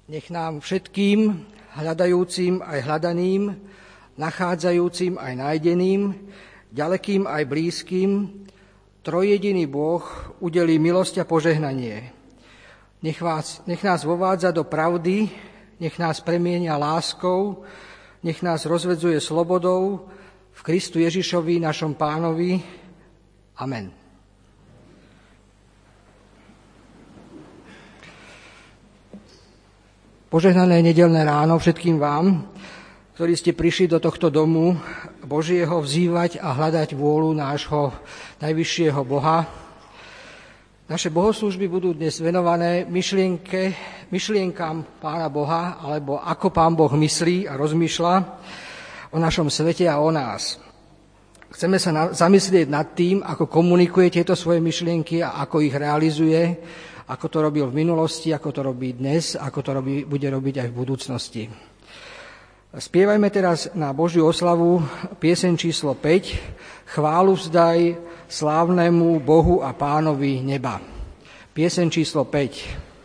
Nech nám všetkým, hľadajúcim aj hľadaným, nachádzajúcim aj nájdeným, ďalekým aj blízkym, trojjediný Boh udelí milosť a požehnanie. Nech nás vovádza do pravdy, nech nás premieňa láskou, nech nás rozvedzuje slobodou v Kristu Ježišovi, našom Pánovi. Amen. Požehnané nedeľné ráno všetkým vám, ktorí ste prišli do tohto domu Božieho vzývať a hľadať vôľu nášho najvyššieho Boha. Naše bohoslúžby budú dnes venované myšlienkam Pána Boha, alebo ako Pán Boh myslí a rozmýšľa o našom svete a o nás. Chceme sa zamyslieť nad tým, ako komunikuje tieto svoje myšlienky a ako ich realizuje, ako to robil v minulosti, ako to robí dnes, ako to bude robiť aj v budúcnosti. Spievajme teraz na Božiu oslavu pieseň číslo 5, Chválu vzdaj slávnemu Bohu a Pánovi neba. Pieseň číslo 5.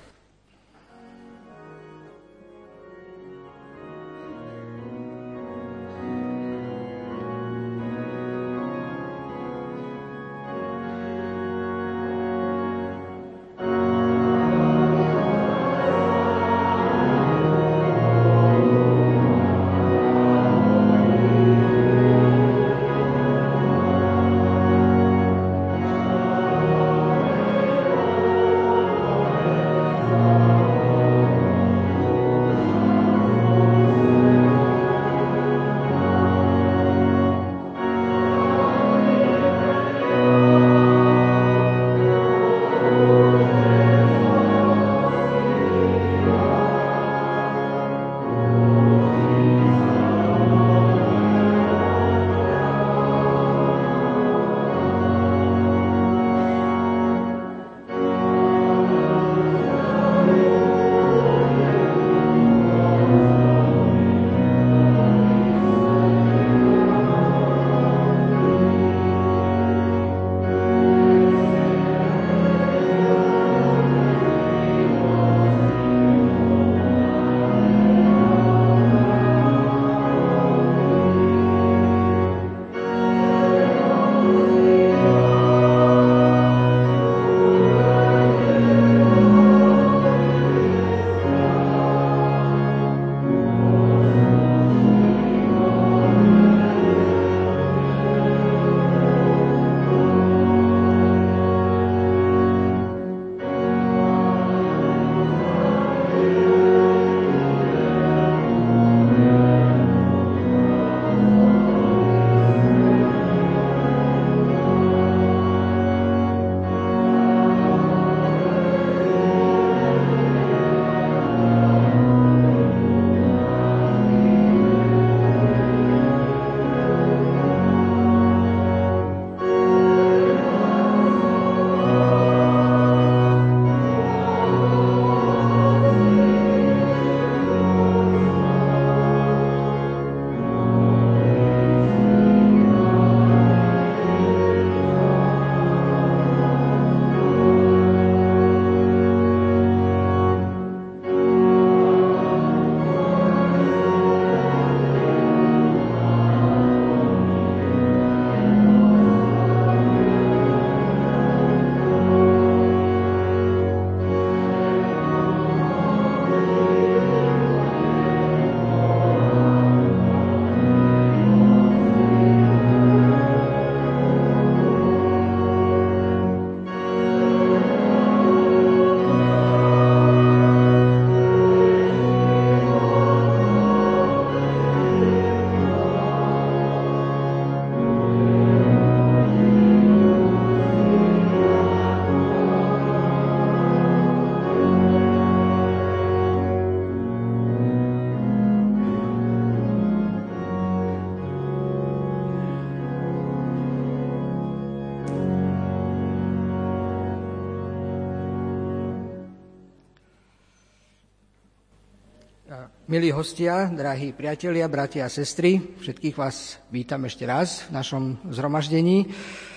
Milí hostia, drahí priatelia, bratia a sestry, všetkých vás vítam ešte raz v našom zhromaždení.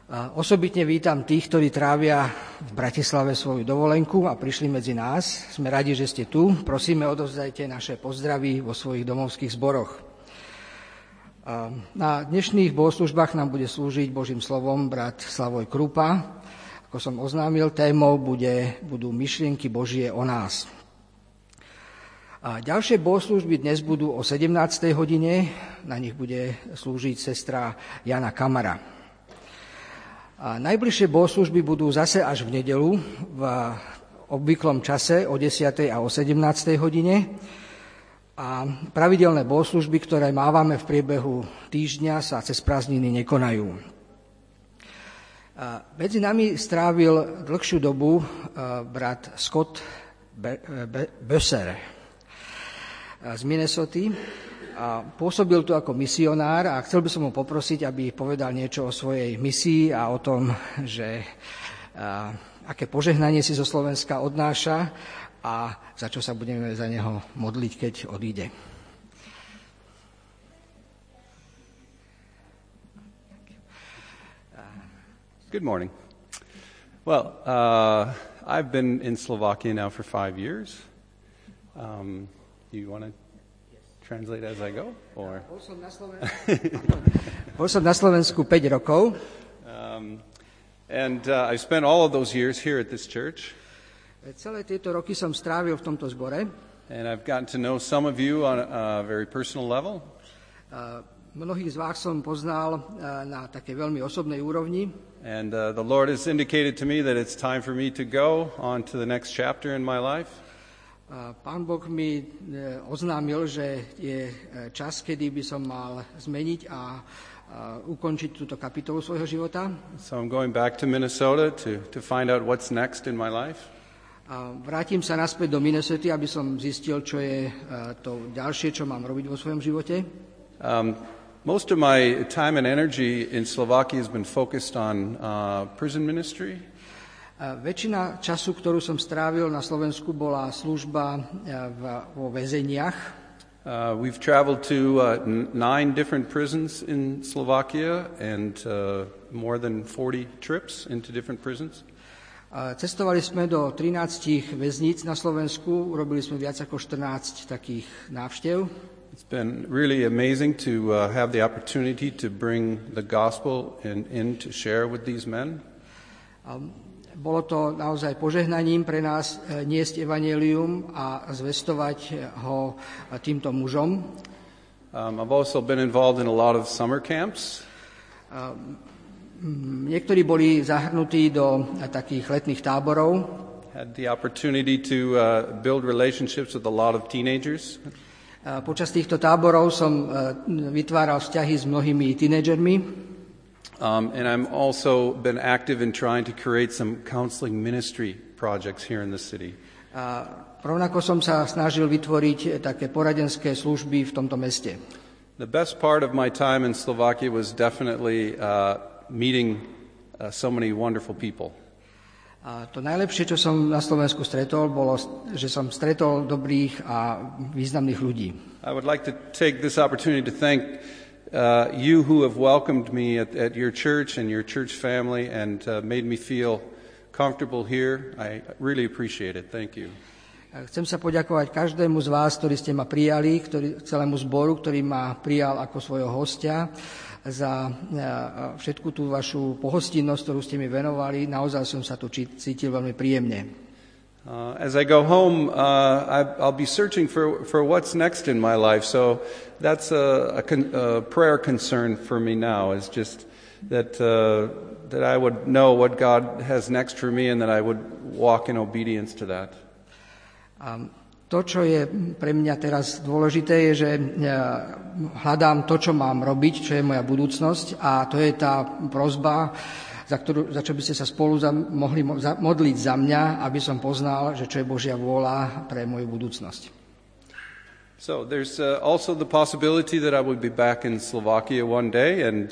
Osobitne vítam tých, ktorí trávia v Bratislave svoju dovolenku a prišli medzi nás. Sme radi, že ste tu. Prosíme, odovzdajte naše pozdravy vo svojich domovských zboroch. Na dnešných bohoslužbách nám bude slúžiť Božím slovom brat Slavoj Krupa. Ako som oznámil, témou budú myšlienky Božie o nás. A ďalšie bohoslužby dnes budú o 17. hodine. Na nich bude slúžiť sestra Jana Kamara. A najbližšie bohoslužby budú zase až v nedeľu v obvyklom čase o 10. a o 17. hodine. A pravidelné bohoslužby, ktoré mávame v priebehu týždňa, sa cez prázdniny nekonajú. Medzi nami strávil dlhšiu dobu brat Scott Bösser z Minnesoty. A pôsobil tu ako misionár a chcel by som ho poprosiť, aby povedal niečo o svojej misii a o tom, že aké požehnanie si zo Slovenska odnáša a za čo sa budeme za neho modliť, keď odíde. Good morning. Well, I've been in Slovakia now for 5 years. You want to translate as I go? Or? Bol som na Slovensku 5 rokov. And I spent all of those years here at this church. Celé tieto roky som strávil v tomto zbore. And I've gotten to know some of you on a very personal level. Mnohých z vás som poznal na takej veľmi osobnej úrovni. And the Lord has indicated to me that it's time for me to go on to the next chapter in my life. Pán Boh mi oznámil, že je čas, kedy by som mal zmeniť a ukončiť túto kapitolu svojho života. So I'm going back to Minnesota to find out what's next in my life. Vrátim sa naspäť do Minnesoty, aby som zistil, čo je to ďalšie, čo mám robiť vo svojom živote. Most of my time and energy in Slovakia has been focused on prison ministry. Väčšina času, ktorú som strávil na Slovensku, bola služba vo väzeniach. We've traveled to 9 different prisons in Slovakia and more than 40 trips into different prisons. Cestovali sme do 13 väzníc na Slovensku, urobili sme viac ako 14 takých návštev. It's been really amazing to have the opportunity to bring the gospel in to share with these men. Bolo to naozaj požehnaním pre nás niesť evanjelium a zvestovať ho týmto mužom. I've also been involved in a lot of summer camps. Niektorí boli zahrnutí do takých letných táborov. Had the opportunity to build relationships with a lot of teenagers. Počas týchto táborov som vytváral vzťahy s mnohými tínedžermi. And I'm also been active in trying to create some counseling ministry projects here in the city. Rovnako som sa snažil vytvoriť také poradenské služby v tomto meste. The best part of my time in Slovakia was definitely meeting so many wonderful people. A to najlepšie, čo som na Slovensku stretol, bolo, že som stretol dobrých a významných ľudí. I would like to take this opportunity to thank you who have welcomed me at your church and your church family and made me feel comfortable here. I really appreciate it. Thank you. Chcem sa poďakovať každému z vás, ktorí ste ma prijali, celému zboru, ktorý ma prijal ako svojho hostia, za všetku tú vašu pohostinnosť, ktorú ste mi venovali. Naozaj som sa tu cítil veľmi príjemne. As I go home, I'll be searching for what's next in my life. So that's a prayer concern for me now. Is just that I would know what God has next for me, and that I would walk in obedience to that. To, čo je pre mňa teraz dôležité, je, že hľadám to, čo mám robiť, čo je moja budúcnosť, a to je tá prosba, za čo by ste sa spolu mohli modliť za mňa, aby som poznal, že čo je Božia vôľa pre moju budúcnosť. So there's also the possibility that I would be back in Slovakia one day, and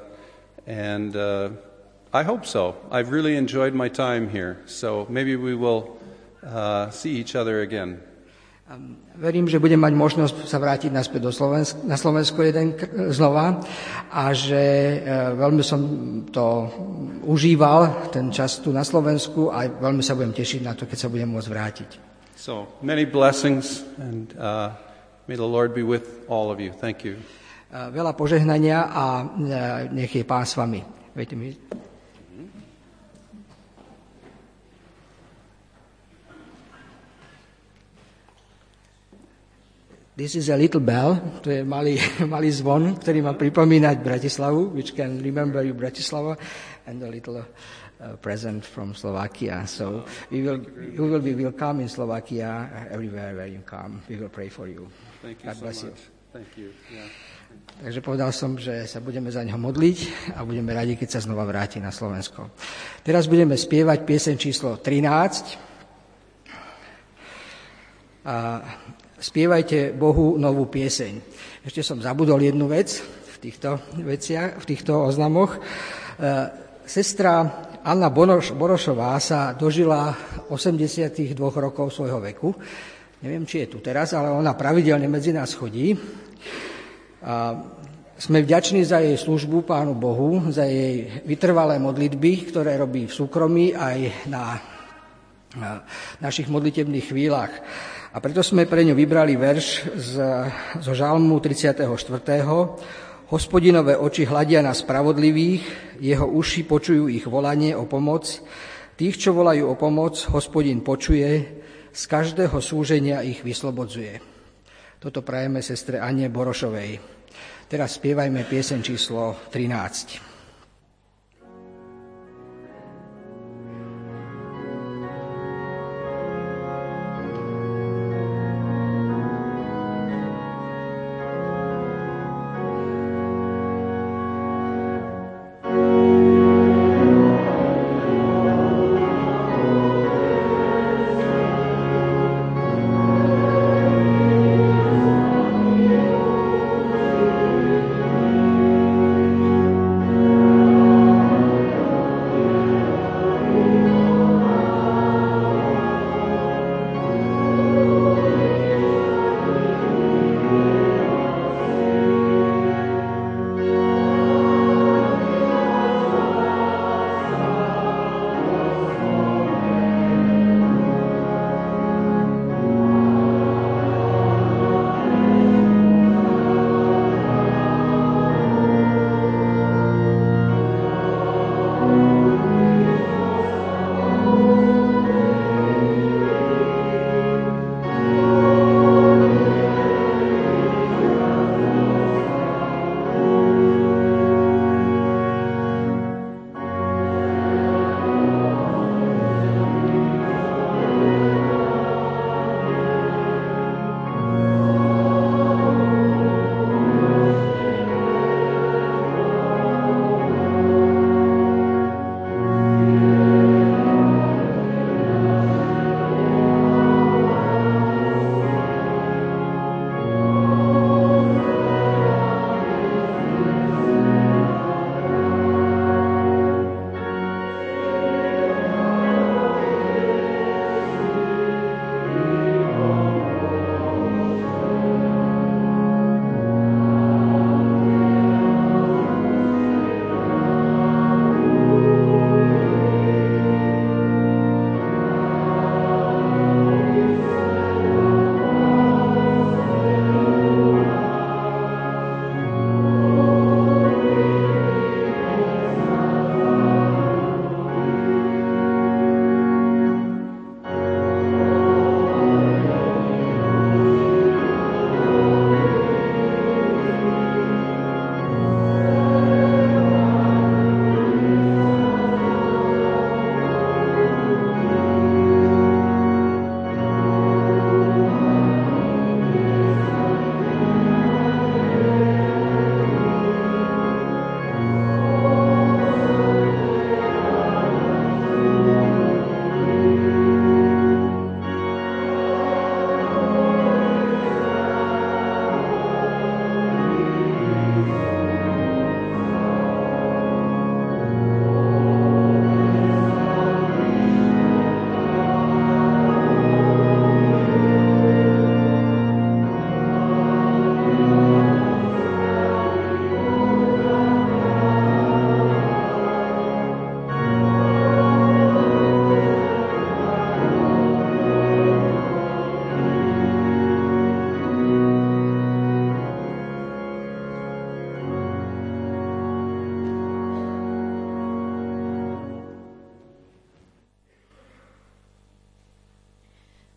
I hope so. I've really enjoyed my time here, so maybe we will see each other again. Verím, že budem mať možnosť sa vrátiť naspäť na Slovensko znova a že veľmi som to užíval, ten čas tu na Slovensku a veľmi sa budem tešiť na to, keď sa budem môcť vrátiť. So, many blessings and may the Lord be with all of you. Thank you. Veľa požehnania a nech je Pán s vami. Viete mi? This is a little bell, to je malý zvon, ktorý má pripomínať Bratislavu, which can remember you Bratislava, and a little present from Slovakia. So you will be welcome in Slovakia everywhere where you come. We will pray for you. Thank you God bless so much. You. Thank you. Yeah. Takže povedal som, že sa budeme za ňo modliť a budeme radi, keď sa znova vráti na Slovensko. Teraz budeme spievať pieseň číslo 13. Spievajte Bohu novú pieseň. Ešte som zabudol jednu vec v týchto oznamoch. Sestra Anna Borošová sa dožila 82 rokov svojho veku. Neviem, či je tu teraz, ale ona pravidelne medzi nás chodí. Sme vďační za jej službu Pánu Bohu, za jej vytrvalé modlitby, ktoré robí v súkromí aj na našich modlitebných chvíľach. A preto sme pre ňu vybrali verš zo Žalmu 34. Hospodinové oči hľadia na spravodlivých, jeho uši počujú ich volanie o pomoc. Tých, čo volajú o pomoc, Hospodin počuje, z každého súženia ich vyslobodzuje. Toto prajeme sestre Anne Borošovej. Teraz spievajme pieseň číslo 13.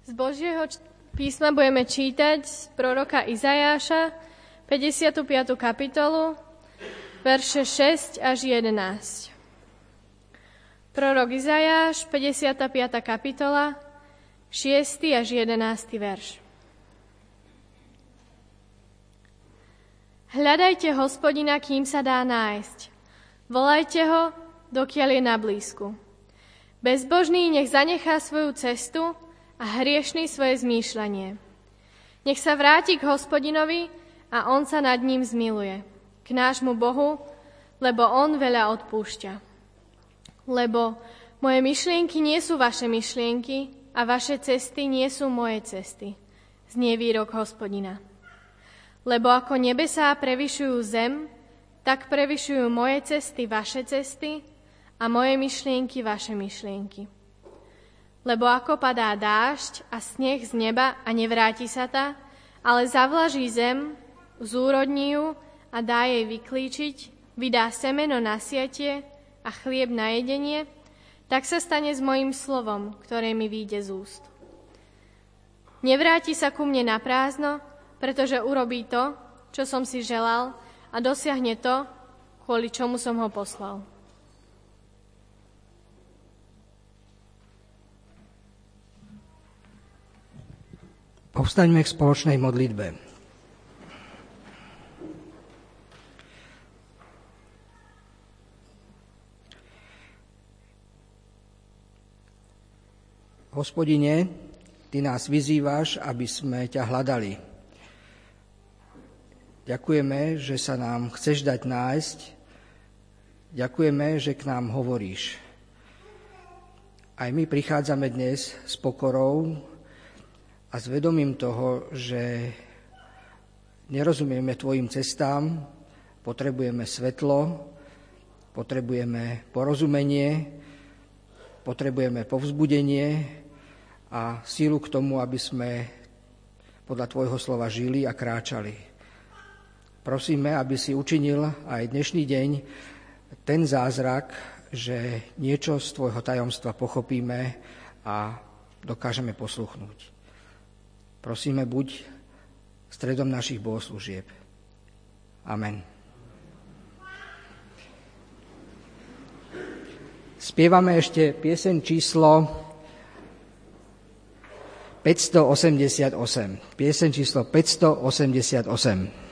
Z Božieho písma budeme čítať z proroka Izajáša, 55. kapitolu, verše 6 až 11. Prorok Izajáš, 55. kapitola, 6. až 11. verš. Hľadajte Hospodina, kým sa dá nájsť. Volajte ho, dokiaľ je na blízku. Bezbožný nech zanechá svoju cestu a hriešný svoje zmýšľanie. Nech sa vráti k Hospodinovi a on sa nad ním zmiluje. K nášmu Bohu, lebo on veľa odpúšťa. Lebo moje myšlienky nie sú vaše myšlienky a vaše cesty nie sú moje cesty, znie výrok Hospodina. Lebo ako nebesá prevyšujú zem, tak prevyšujú moje cesty vaše cesty a moje myšlienky vaše myšlienky. Lebo ako padá dážď a sneh z neba a nevráti sa ta, ale zavlaží zem, zúrodní ju a dá jej vyklíčiť, vydá semeno na sietie a chlieb na jedenie, tak sa stane s mojím slovom, ktoré mi vyjde z úst. Nevráti sa ku mne na prázdno, pretože urobí to, čo som si želal a dosiahne to, kvôli čomu som ho poslal. Povstaňme k spoločnej modlitbe. Hospodine, Ty nás vyzývaš, aby sme ťa hľadali. Ďakujeme, že sa nám chceš dať nájsť. Ďakujeme, že k nám hovoríš. Aj my prichádzame dnes s pokorou a s vedomím toho, že nerozumieme Tvojim cestám, potrebujeme svetlo, potrebujeme porozumenie, potrebujeme povzbudenie a sílu k tomu, aby sme podľa Tvojho slova žili a kráčali. Prosíme, aby si učinil aj dnešný deň ten zázrak, že niečo z Tvojho tajomstva pochopíme a dokážeme posluchnúť. Prosíme, buď stredom našich bohoslúžieb. Amen. Spievame ešte pieseň číslo 588. Pieseň číslo 588.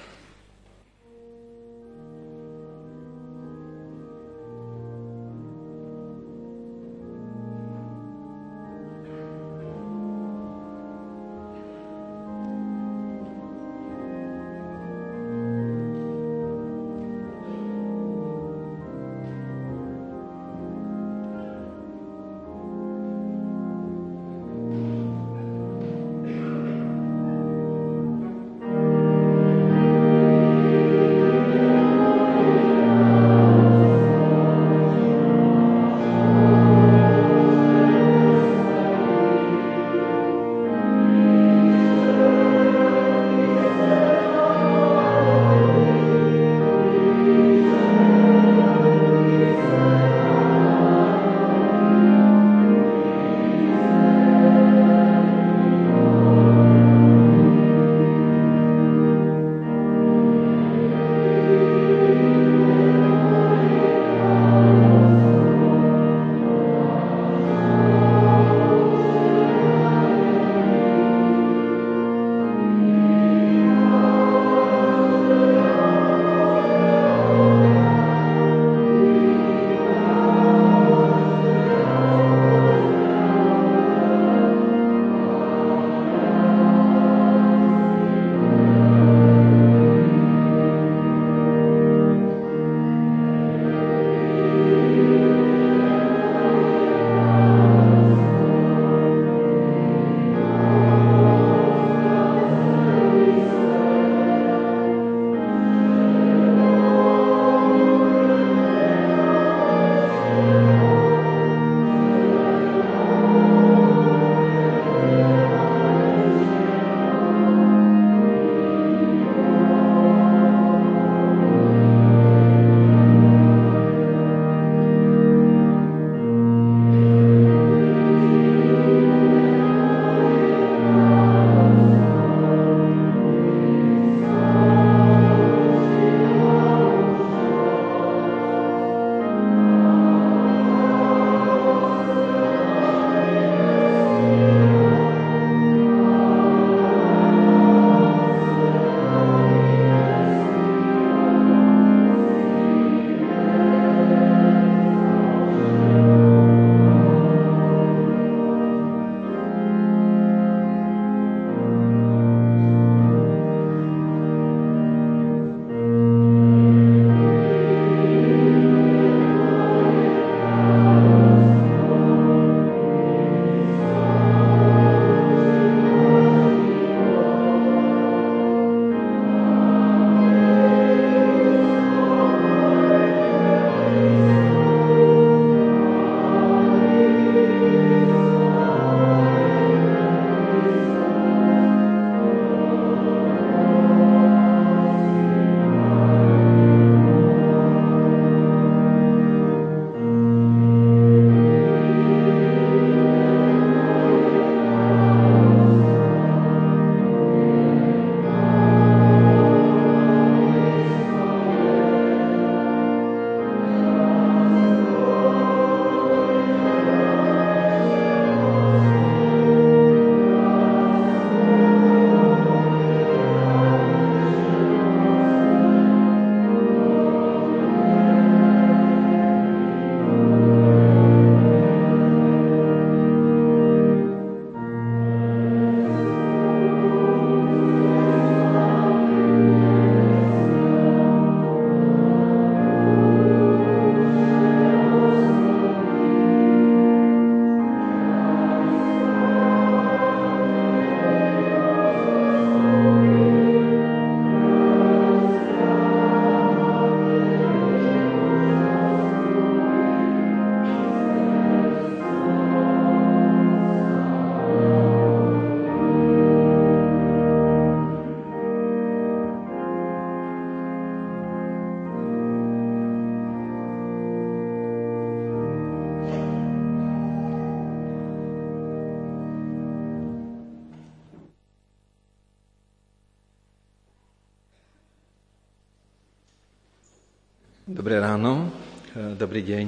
Dobré ráno, dobrý deň.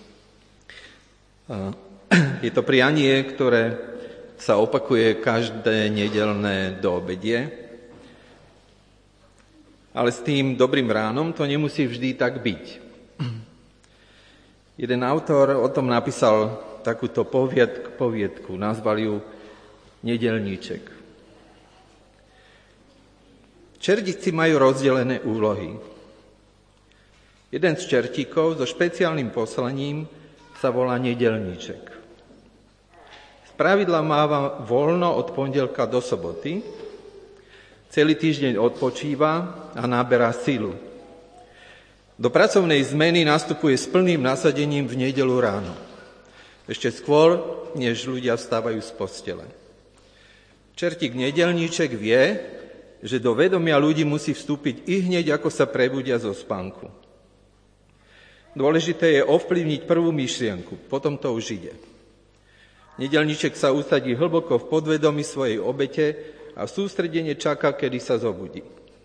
Je to prianie, ktoré sa opakuje každé nedeľné doobedie, ale s tým dobrým ránom to nemusí vždy tak byť. Jeden autor o tom napísal takúto poviedku, nazval ju Nedeľníček. Čertíci majú rozdelené úlohy. Jeden z čertíkov so špeciálnym poslaním sa volá Nedeľníček. Spravidla máva voľno od pondelka do soboty, celý týždeň odpočíva a naberá silu. Do pracovnej zmeny nastupuje s plným nasadením v nedeľu ráno. Ešte skôr, než ľudia vstávajú z postele. Čertík Nedeľníček vie, že do vedomia ľudí musí vstúpiť ihneď, ako sa prebudia zo spánku. Dôležité je ovplyvniť prvú myšlienku, potom to už ide. Nedeľníček sa usadí hlboko v podvedomí svojej obete a sústredene čaká, kedy sa zobudí.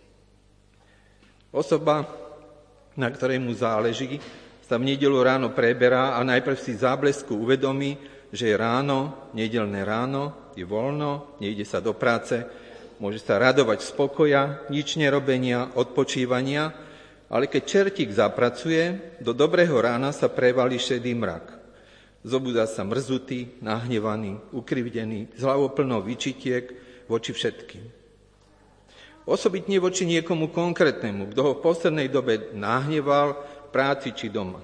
Osoba, na ktorej mu záleží, sa v nedeľu ráno preberá a najprv si záblesku uvedomí, že je ráno, nedeľné ráno, je voľno, nejde sa do práce, môže sa radovať z pokoja, nič nerobenia, odpočívania, ale keď čertík zapracuje, do dobrého rána sa prevalí šedý mrak. Zobudá sa mrzutý, nahnevaný, ukrivdený, s hlavou plnou výčitiek voči všetkým. Osobitne voči niekomu konkrétnemu, kto ho v poslednej dobe nahneval v práci či doma.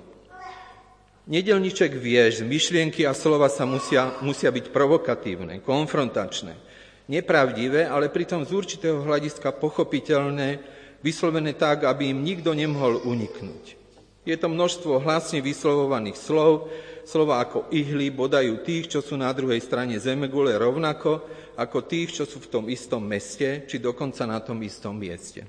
Nedeľníček vie, že myšlienky a slova sa musia byť provokatívne, konfrontačné, nepravdivé, ale pritom z určitého hľadiska pochopiteľné, vyslovené tak, aby im nikto nemohol uniknúť. Je to množstvo hlasne vyslovovaných slov, slova ako ihly bodajú tých, čo sú na druhej strane zemegule rovnako ako tých, čo sú v tom istom meste, či dokonca na tom istom mieste.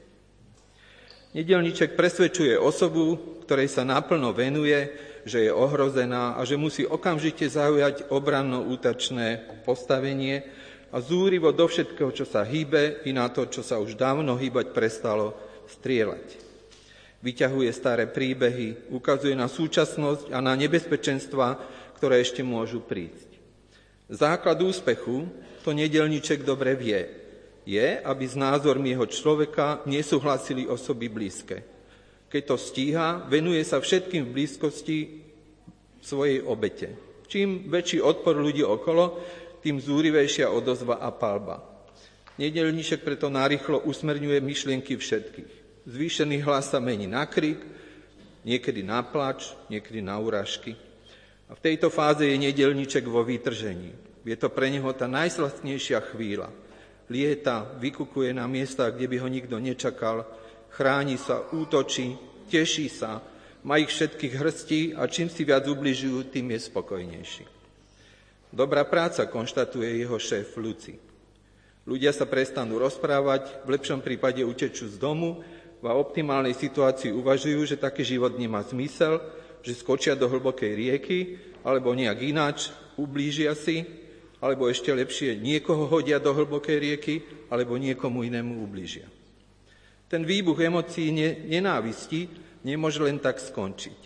Nedeľníček presvedčuje osobu, ktorej sa naplno venuje, že je ohrozená a že musí okamžite zaujať obranno-útačné postavenie a zúrivo do všetkého, čo sa hýbe, i na to, čo sa už dávno hýbať prestalo, strieľať. Vyťahuje staré príbehy, ukazuje na súčasnosť a na nebezpečenstvá, ktoré ešte môžu prísť. Základ úspechu, to nedeľníček dobre vie, je, aby s názormi jeho človeka nesúhlasili osoby blízke. Keď to stíha, venuje sa všetkým v blízkosti svojej obete. Čím väčší odpor ľudí okolo, tým zúrivejšia odozva a palba. Nedeľníček preto narýchlo usmerňuje myšlienky všetkých. Zvýšený hlas sa mení na krik, niekedy na plač, niekedy na urážky. A v tejto fáze je nedeľníček vo vytržení. Je to pre neho tá najslastnejšia chvíľa. Lieta, vykukuje na miestach, kde by ho nikto nečakal, chráni sa, útočí, teší sa, má ich všetkých hrstí a čím si viac ubližujú, tým je spokojnejší. Dobrá práca, konštatuje jeho šéf Luci. Ľudia sa prestanú rozprávať, v lepšom prípade utečú z domu, v optimálnej situácii uvažujú, že taký život nemá zmysel, že skočia do hlbokej rieky, alebo nejak ináč, ublížia si, alebo ešte lepšie, niekoho hodia do hlbokej rieky, alebo niekomu inému ublížia. Ten výbuch emócií nenávisti nemôže len tak skončiť.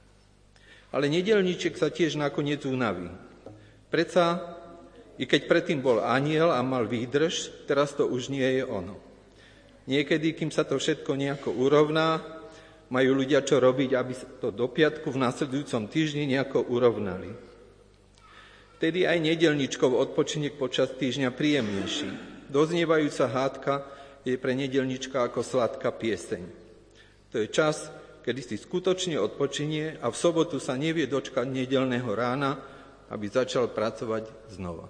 Ale nedeľníček sa tiež nakoniec unaví. Predsa, i keď predtým bol anjel a mal výdrž, teraz to už nie je ono. Niekedy, kým sa to všetko nejako urovná, majú ľudia čo robiť, aby to do piatku v nasledujúcom týždni nejako urovnali. Vtedy aj nedeľníčkov odpočinek počas týždňa príjemnejší. Doznievajúca hádka je pre nedeľníčka ako sladká pieseň. To je čas, kedy si skutočne odpočinie a v sobotu sa nevie dočkať nedeľného rána, aby začal pracovať znova.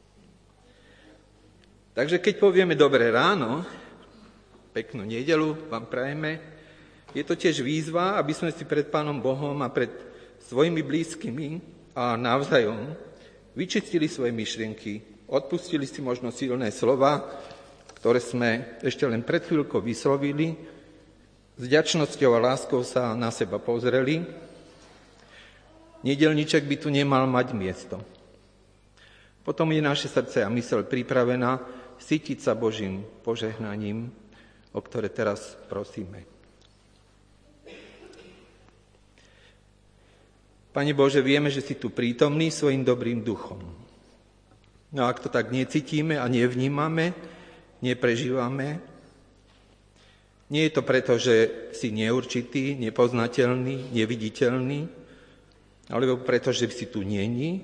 Takže keď povieme dobré ráno, peknú nedeľu vám prajeme, je to tiež výzva, aby sme si pred Pánom Bohom a pred svojimi blízkymi a navzájom vyčistili svoje myšlienky, odpustili si možno silné slova, ktoré sme ešte len pred chvíľkou vyslovili, s vďačnosťou a láskou sa na seba pozreli. Nedeľníček by tu nemal mať miesto. Potom je naše srdce a myseľ pripravená sytiť sa Božím požehnaním, o ktoré teraz prosíme. Pane Bože, vieme, že si tu prítomný svojim dobrým duchom. No ak to tak necítime a nevnímame, neprežívame, nie je to preto, že si neurčitý, nepoznateľný, neviditeľný, alebo preto, že si tu není,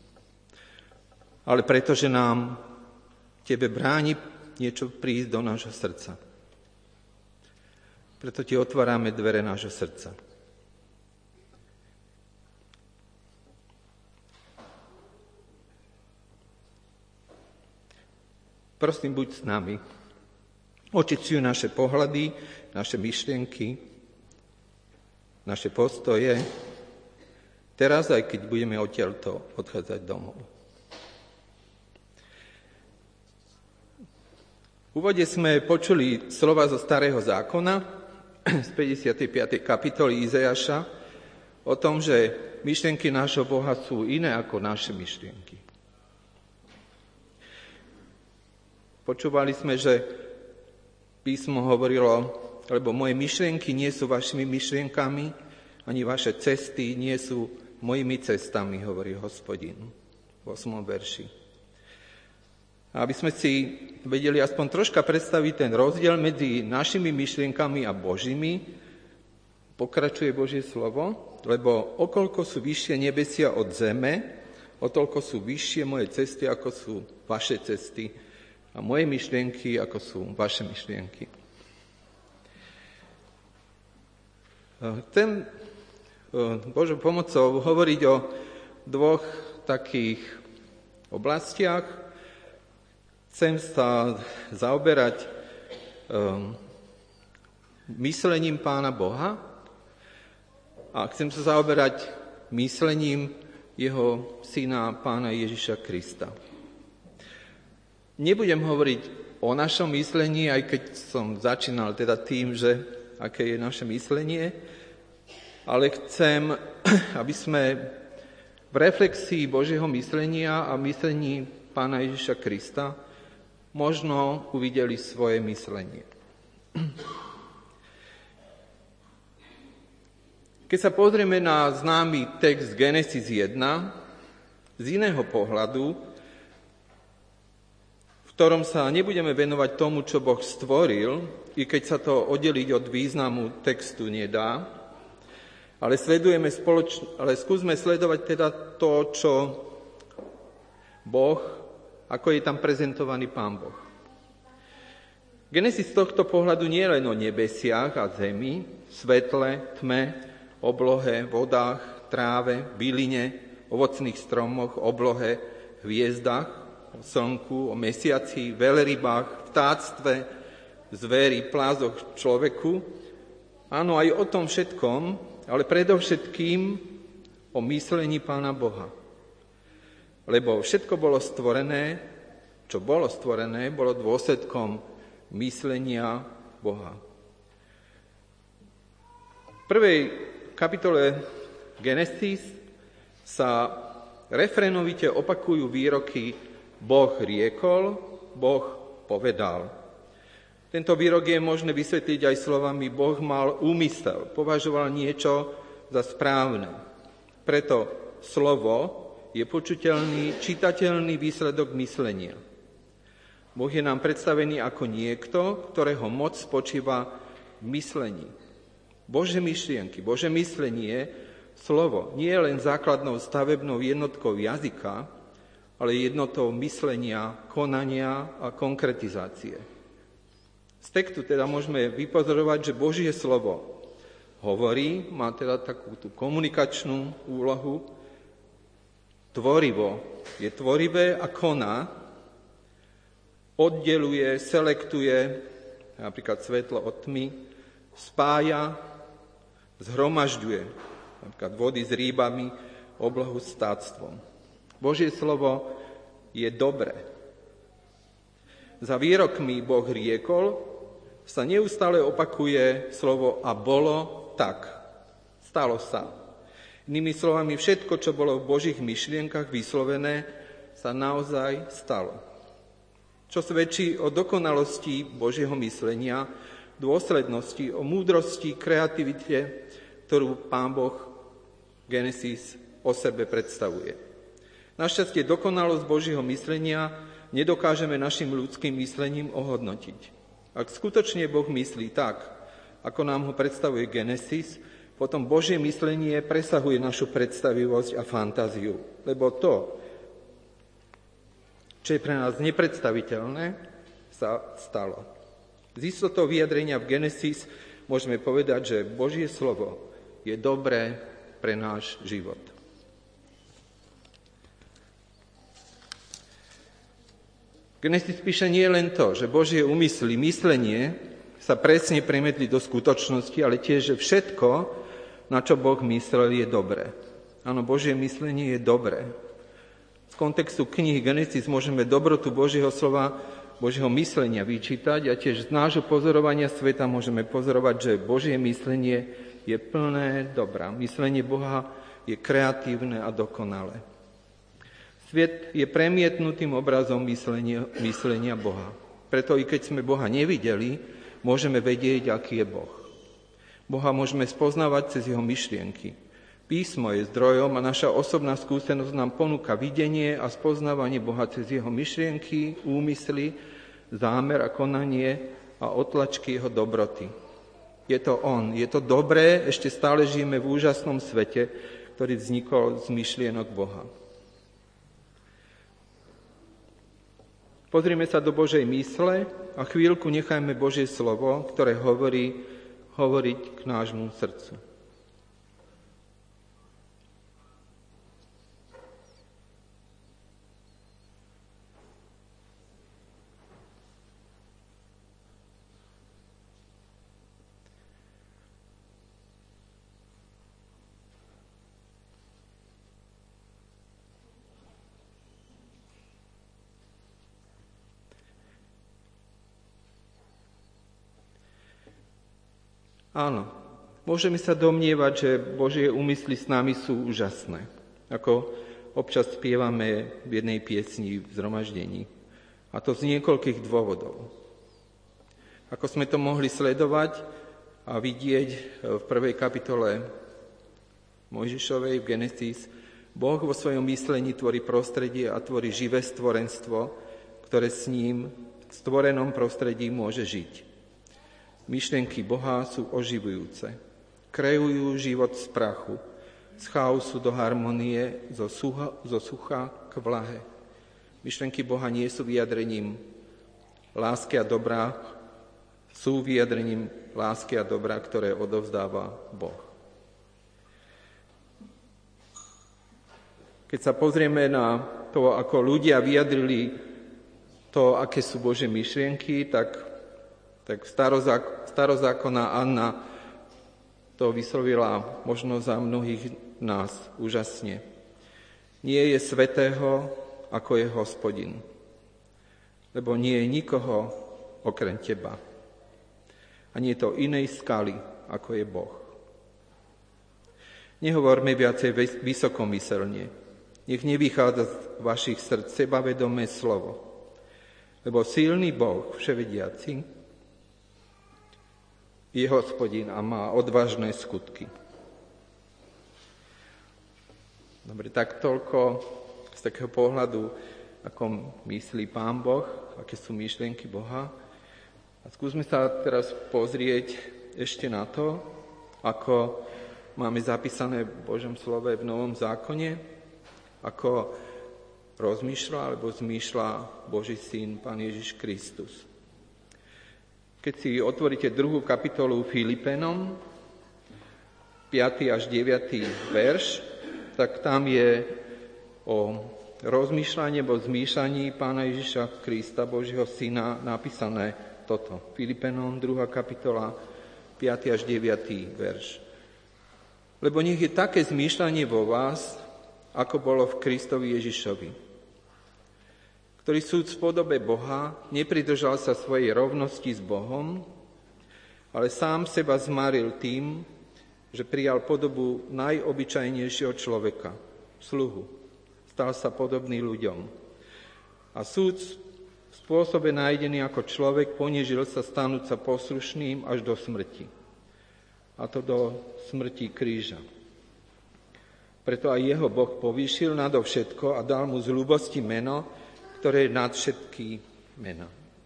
ale preto, že nám Tebe bráni niečo prísť do nášho srdca. Preto Ti otvárame dvere nášho srdca. Prosím, buď s nami. Očistuj naše pohľady, naše myšlienky, naše postoje, teraz, aj keď budeme odtiaľto odchádzať domov. V úvode sme počuli slova zo Starého zákona, z 55. kapitoly Izajaša, o tom, že myšlienky nášho Boha sú iné ako naše myšlienky. Počúvali sme, že písmo hovorilo, lebo moje myšlienky nie sú vašimi myšlienkami, ani vaše cesty nie sú mojimi cestami, hovorí Hospodin v 8. verši. A aby sme si vedeli aspoň troška predstaviť ten rozdiel medzi našimi myšlienkami a Božími, pokračuje Božie slovo, lebo okoľko sú vyššie nebesia od zeme, o toľko sú vyššie moje cesty, ako sú vaše cesty, a moje myšlienky, ako sú vaše myšlienky. Chcem Božou pomocou hovoriť o dvoch takých oblastiach. Chcem sa zaoberať myslením Pána Boha a chcem sa zaoberať myslením jeho syna Pána Ježiša Krista. Nebudem hovoriť o našom myslení, aj keď som začínal teda tým, že aké je naše myslenie, ale chcem, aby sme v reflexii Božieho myslenia a myslení Pána Ježiša Krista možno uvideli svoje myslenie. Keď sa pozrieme na známy text Genesis 1, z iného pohľadu, v ktorom sa nebudeme venovať tomu, čo Boh stvoril, i keď sa to oddeliť od významu textu nedá, ale skúsme sledovať teda to, čo Boh, ako je tam prezentovaný Pán Boh. Genesis z tohto pohľadu nie je len o nebesiach a zemi, svetle, tme, oblohe, vodách, tráve, byline, ovocných stromoch, oblohe, hviezdach, o slnku, o mesiaci, veľrybách, vtáctve, zveri, plázoch, človeku. Áno, aj o tom všetkom, ale predovšetkým o myslení Pána Boha. Lebo všetko bolo stvorené, čo bolo stvorené, bolo dôsledkom myslenia Boha. V prvej kapitole Genesis sa refrénovite opakujú výroky Boh riekol, Boh povedal. Tento výrok je možné vysvetliť aj slovami Boh mal úmysel, považoval niečo za správne. Preto slovo je počuteľný, čitateľný výsledok myslenia. Boh je nám predstavený ako niekto, ktorého moc spočíva v myslení. Božie myšlienky, Božie myslenie, slovo, nie je len základnou stavebnou jednotkou jazyka, ale jednotou myslenia, konania a konkretizácie. Z textu teda môžeme vypozorovať, že Božie slovo hovorí, má teda takú tú komunikačnú úlohu, tvorivo, je tvorivé a koná, oddeluje, selektuje, napríklad svetlo od tmy, spája, zhromažďuje, napríklad vody s rýbami, oblohu s vtáctvom. Božie slovo je dobré. Za výrokmi Boh riekol sa neustále opakuje slovo a bolo tak. Stalo sa. Inými slovami, všetko, čo bolo v Božích myšlienkach vyslovené, sa naozaj stalo. Čo svedčí o dokonalosti Božieho myslenia, dôslednosti, o múdrosti, kreativite, ktorú Pán Boh Genesis o sebe predstavuje. Našťastie dokonalosť Božieho myslenia nedokážeme našim ľudským myslením ohodnotiť. Ak skutočne Boh myslí tak, ako nám ho predstavuje Genesis, potom Božie myslenie presahuje našu predstavivosť a fantáziu, lebo to, čo je pre nás nepredstaviteľné, sa stalo. Z istotou vyjadrenia v Genesis môžeme povedať, že Božie slovo je dobré pre náš život. Genesis píše nie len to, že Božie úmysly, myslenie sa presne premietli do skutočnosti, ale tiež, že všetko, na čo Boh myslel, je dobré. Áno, Božie myslenie je dobré. Z kontextu knihy Genesis môžeme dobrotu Božieho slova, Božieho myslenia vyčítať a tiež z nášho pozorovania sveta môžeme pozorovať, že Božie myslenie je plné dobra. Myslenie Boha je kreatívne a dokonalé. Svet je premietnutým obrazom myslenia Boha. Preto i keď sme Boha nevideli, môžeme vedieť, aký je Boh. Boha môžeme spoznávať cez jeho myšlienky. Písmo je zdrojom a naša osobná skúsenosť nám ponúka videnie a spoznávanie Boha cez jeho myšlienky, úmysly, zámer a konanie a otlačky jeho dobroty. Je to on, je to dobré, ešte stále žijeme v úžasnom svete, ktorý vznikol z myšlienok Boha. Pozrime sa do Božej mysle a chvíľku nechajme Božie slovo, ktoré hovoriť k nášmu srdcu. Áno, môžeme sa domnievať, že Božie úmysly s nami sú úžasné, ako občas spievame v jednej piesni v zhromaždení. A to z niekoľkých dôvodov. Ako sme to mohli sledovať a vidieť v 1. kapitole Mojžišovej v Genesis, Boh vo svojom myslení tvorí prostredie a tvorí živé stvorenstvo, ktoré s ním v stvorenom prostredí môže žiť. Myšlienky Boha sú oživujúce. Kreujú život z prachu, z chaosu do harmonie, zo sucha k vlahe. Myšlienky Boha nie sú vyjadrením lásky a dobra, sú vyjadrením lásky a dobra, ktoré odovzdáva Boh. Keď sa pozrieme na to, ako ľudia vyjadrili to, aké sú Božie myšlienky, tak starozákonná Anna to vyslovila možno za mnohých nás úžasne. Nie je svätého, ako je Hospodin, lebo nie je nikoho okrem teba. A nie je to inej skaly, ako je Boh. Nehovorme viacej vysokomyselne. Nech nevychádza z vašich srdc sebavedomé slovo, lebo silný Boh, vševediaci, je Hospodin a má odvážne skutky. Dobre, tak toľko z takého pohľadu, ako myslí Pán Boh, aké sú myšlienky Boha. A skúsme sa teraz pozrieť ešte na to, ako máme zapísané v Božom slove v Novom zákone, ako rozmýšľa alebo zmýšľa Boží syn, Pán Ježiš Kristus. Keď si otvoríte 2. kapitolu Filipenom, 5. až 9. verš, tak tam je o rozmýšľaní alebo zmýšľaní Pána Ježiša Krista, Božieho syna, napísané toto. Filipenom, 2. kapitola, 5. až 9. verš. Lebo nech je také zmýšľanie vo vás, ako bolo v Kristovi Ježišovi, ktorý súd v podobe Boha nepridržal sa svojej rovnosti s Bohom, ale sám seba zmaril tým, že prijal podobu najobyčajnejšieho človeka, sluhu. Stal sa podobný ľuďom. A súd v spôsobe nájdený ako človek ponížil sa stanúť sa poslušným až do smrti. A to do smrti kríža. Preto aj jeho Boh povýšil nadovšetko a dal mu z ľúbosti meno, ktoré je nad všetky mena.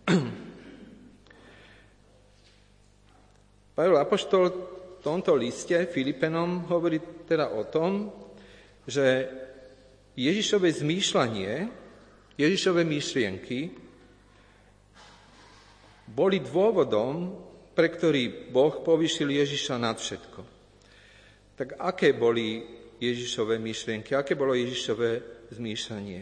Pavel apoštol v tomto liste Filipenom hovorí teda o tom, že Ježišové zmýšľanie, Ježišové myšlienky boli dôvodom, pre ktorý Boh povýšil Ježiša nad všetko. Tak aké boli Ježišové myšlienky, aké bolo Ježišové zmýšľanie?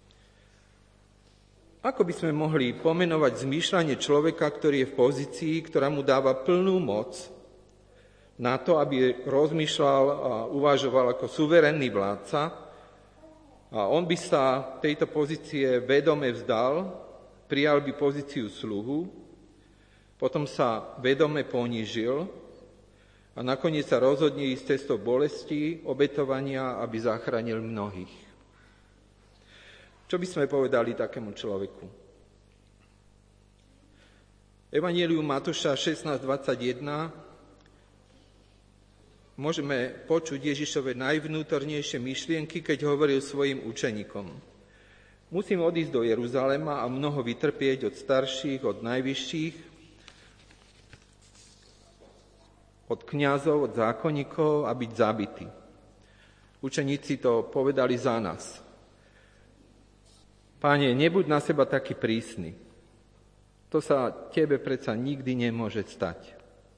Ako by sme mohli pomenovať zmýšľanie človeka, ktorý je v pozícii, ktorá mu dáva plnú moc na to, aby rozmýšľal a uvažoval ako suverénny vládca, a on by sa tejto pozície vedome vzdal, prijal by pozíciu sluhu, potom sa vedome ponížil a nakoniec sa rozhodne ísť cestou bolesti, obetovania, aby zachránil mnohých. Čo by sme povedali takému človeku? Evanjelium Matúša 16:21 môžeme počuť Ježišove najvnútornejšie myšlienky, keď hovoril svojim učeníkom. Musím odísť do Jeruzalema a mnoho vytrpieť od starších, od najvyšších, od kňazov, od zákonníkov a byť zabitý. Učeníci to povedali za nás. Páne, nebuď na seba taký prísny. To sa tebe predsa nikdy nemôže stať.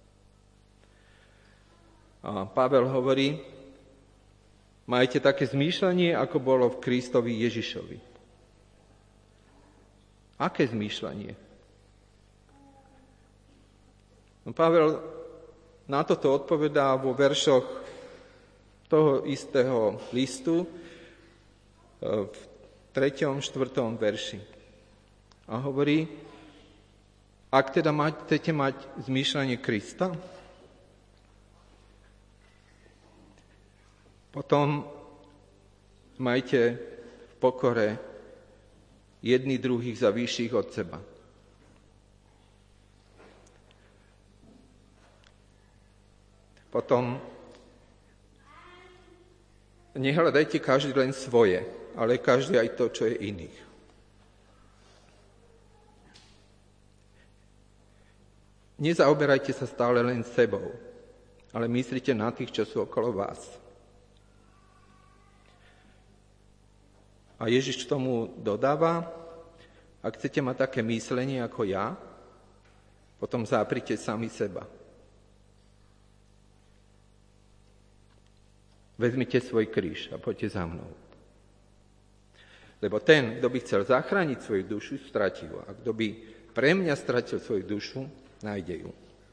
A Pavel hovorí, majte také zmýšľanie, ako bolo v Kristovi Ježišovi. Aké zmýšľanie? No, Pavel na toto odpovedá vo veršoch toho istého listu v 3., 4. verši. A hovorí, ak teda chcete mať zmýšľanie Krista, potom majte v pokore jedni druhých za vyšších od seba. Potom nehľadajte každý len svoje, ale každý aj to, čo je iných. Nezaoberajte sa stále len sebou, ale myslite na tých, čo sú okolo vás. A Ježiš k tomu dodáva, ak chcete mať také myslenie ako ja, potom záprite sami seba. Vezmite svoj kríž a poďte za mnou. Lebo ten, kto by chcel zachrániť svoju dušu, stratí ho. A kto by pre mňa stratil svoju dušu, nájde ju.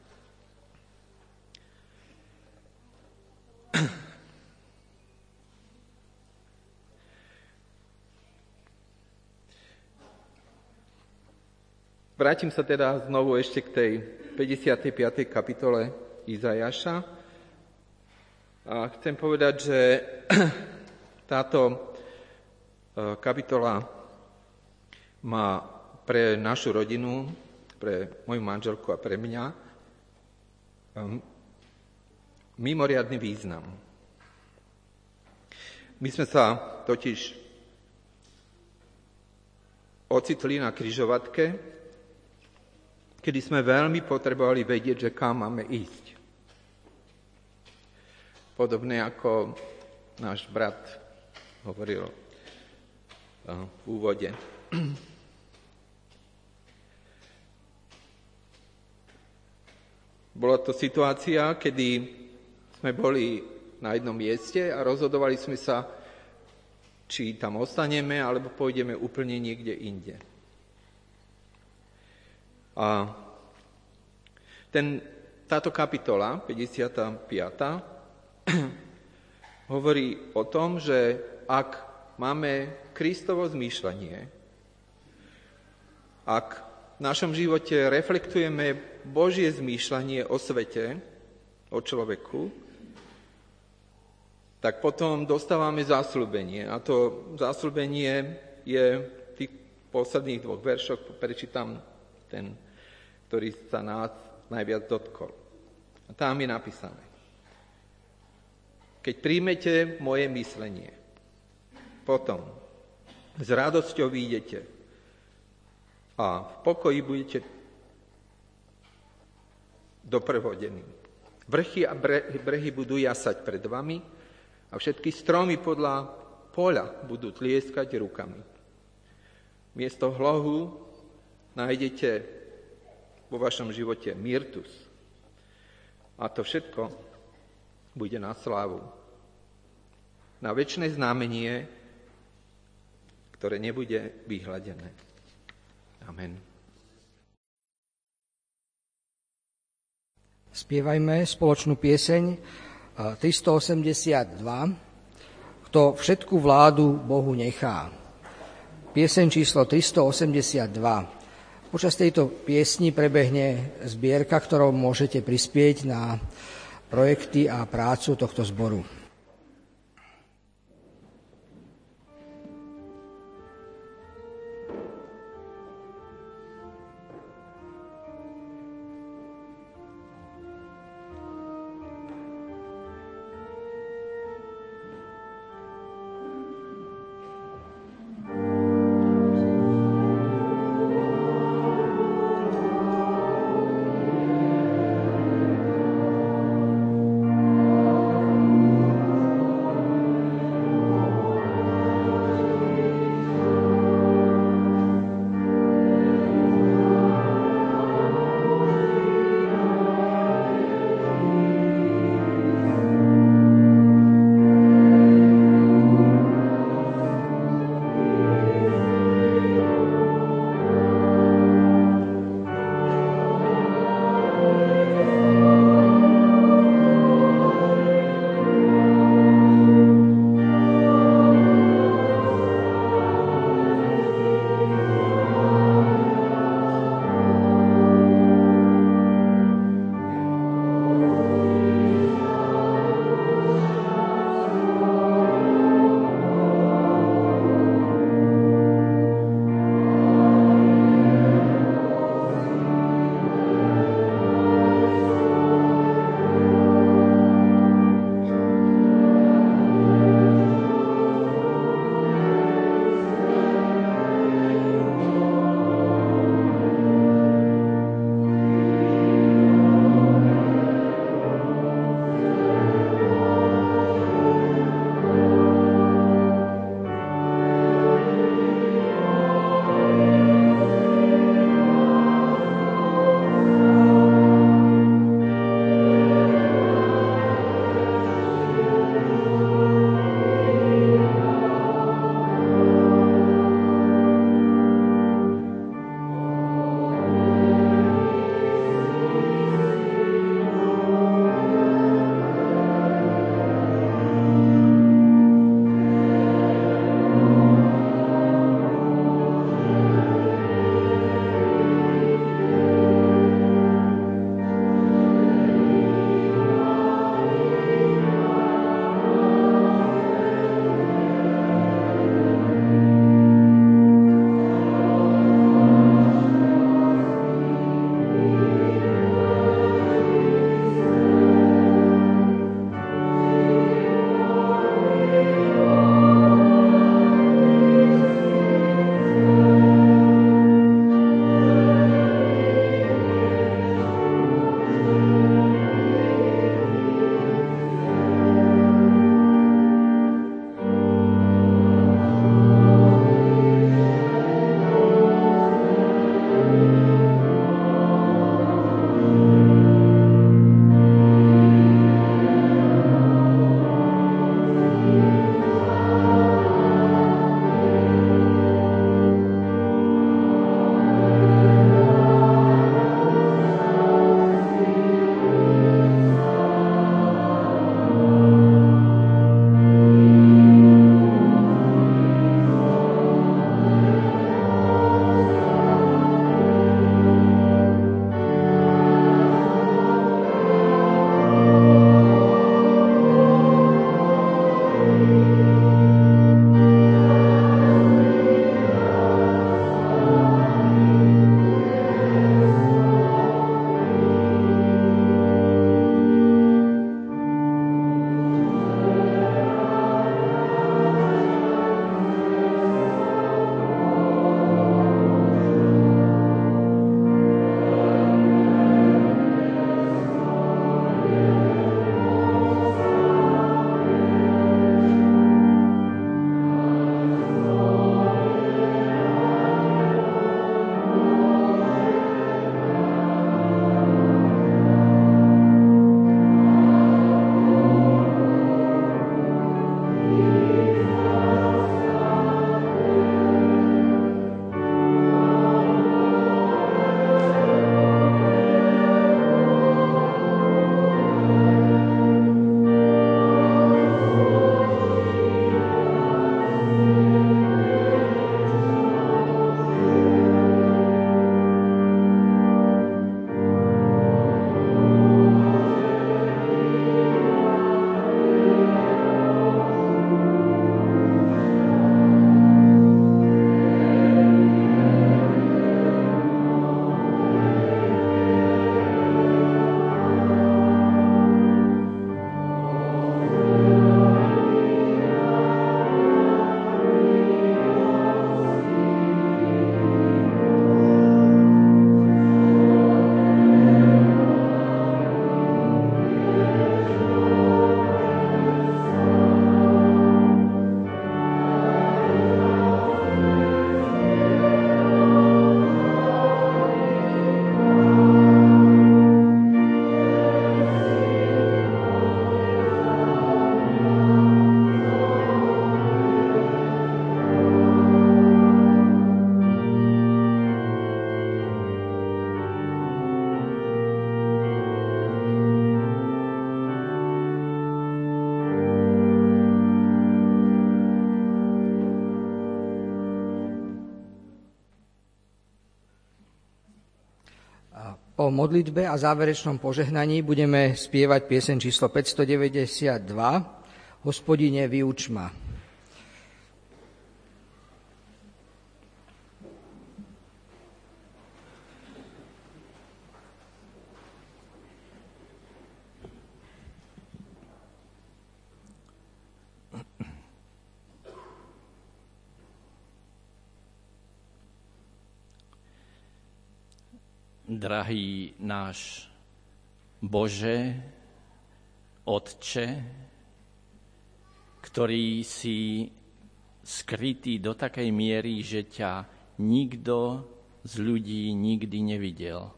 Vrátim sa teda znovu ešte k tej 55. kapitole Izajaša. A chcem povedať, že táto kapitola má pre našu rodinu, pre moju manželku a pre mňa mimoriadny význam. My sme sa totiž ocitli na križovatke, kedy sme veľmi potrebovali vedieť, že kam máme ísť. Podobne ako náš brat hovoril v úvode. Bola to situácia, kedy sme boli na jednom mieste a rozhodovali sme sa, či tam ostaneme, alebo pôjdeme úplne niekde inde. A táto kapitola, 55. hovorí o tom, že ak máme Kristovo zmýšľanie, ak v našom živote reflektujeme Božie zmýšľanie o svete, o človeku, tak potom dostávame zasľúbenie. A to zasľúbenie je v tých posledných 2 veršoch, prečítam ten, ktorý sa nás najviac dotkol. A tam je napísané. keď príjmete moje myslenie. Potom s radosťou vyjdete a v pokoji budete doprevodení. Vrchy a brehy budú jasať pred vami a všetky stromy podľa poľa budú tlieskať rukami. Miesto hlohu nájdete vo vašom živote myrtus. A to všetko bude na slávu. Na večné znamenie, ktoré nebude vyhladené. Amen. Spievajme spoločnú pieseň 382, Kto všetku vládu Bohu nechá. Pieseň číslo 382. Počas tejto piesni prebehne zbierka, ktorou môžete prispieť na projekty a prácu tohto zboru. Po modlitbe a záverečnom požehnaní budeme spievať pieseň číslo 592 Hospodine, vyuč ma. Drahý náš Bože, Otče, ktorý si skrytý do takej miery, že ťa nikto z ľudí nikdy nevidel,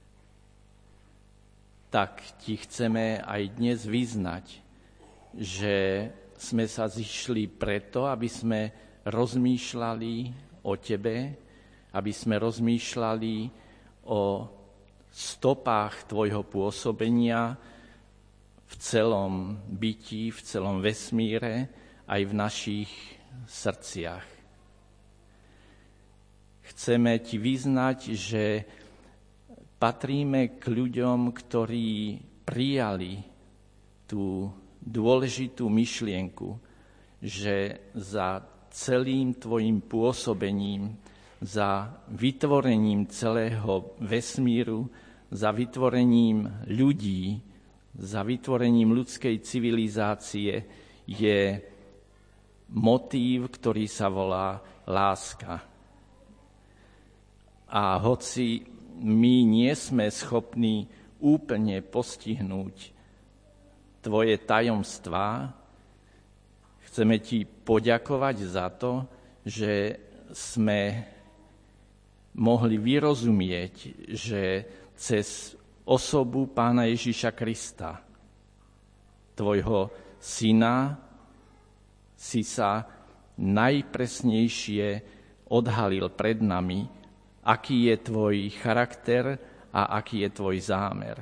tak ti chceme aj dnes vyznať, že sme sa zišli preto, aby sme rozmýšľali o Tebe, aby sme rozmýšľali o stopách tvojho pôsobenia v celom byti, v celom vesmíre, aj v našich srdciach. Chceme ti vyznať, že patríme k ľuďom, ktorí prijali tú dôležitú myšlienku, že za celým tvojim pôsobením, za vytvorením celého vesmíru, za vytvorením ľudí, za vytvorením ľudskej civilizácie je motív, ktorý sa volá láska. A hoci my nie sme schopní úplne postihnúť tvoje tajomstvá, chceme ti poďakovať za to, že sme mohli vyrozumieť, že cez osobu Pána Ježiša Krista, tvojho syna, si sa najpresnejšie odhalil pred nami, aký je tvoj charakter a aký je tvoj zámer.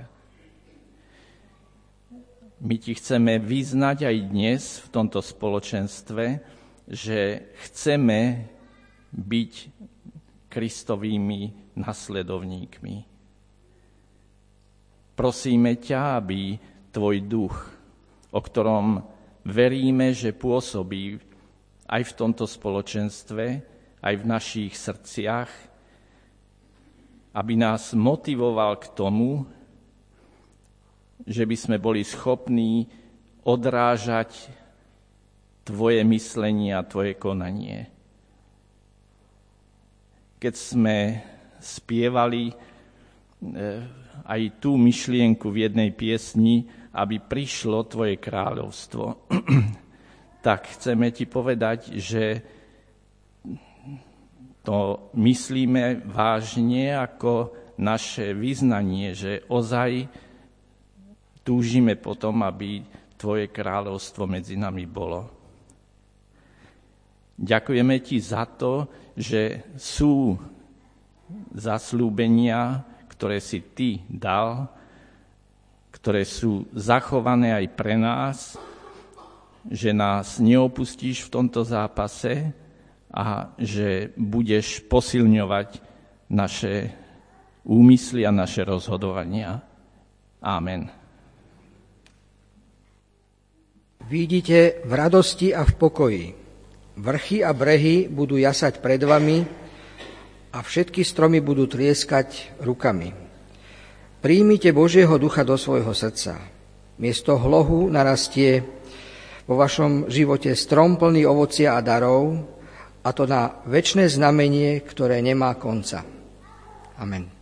My ti chceme vyznať aj dnes v tomto spoločenstve, že chceme byť Kristovými nasledovníkmi. Prosíme ťa, aby tvoj duch, o ktorom veríme, že pôsobí aj v tomto spoločenstve, aj v našich srdciach, aby nás motivoval k tomu, že by sme boli schopní odrážať tvoje myslenie a tvoje konanie. Keď sme spievali aj tú myšlienku v jednej piesni, aby prišlo tvoje kráľovstvo, tak chceme ti povedať, že to myslíme vážne ako naše vyznanie, že ozaj túžime potom, aby tvoje kráľovstvo medzi nami bolo. Ďakujeme ti za to, že sú zasľúbenia, ktoré si ty dal, ktoré sú zachované aj pre nás, že nás neopustíš v tomto zápase a že budeš posilňovať naše úmysly a naše rozhodovania. Amen. Vidíte v radosti a v pokoji. Vrchy a brehy budú jasať pred vami a všetky stromy budú tlieskať rukami. Príjmite Božieho ducha do svojho srdca. Miesto hlohu narastie vo vašom živote strom plný ovocia a darov, a to na večné znamenie, ktoré nemá konca. Amen.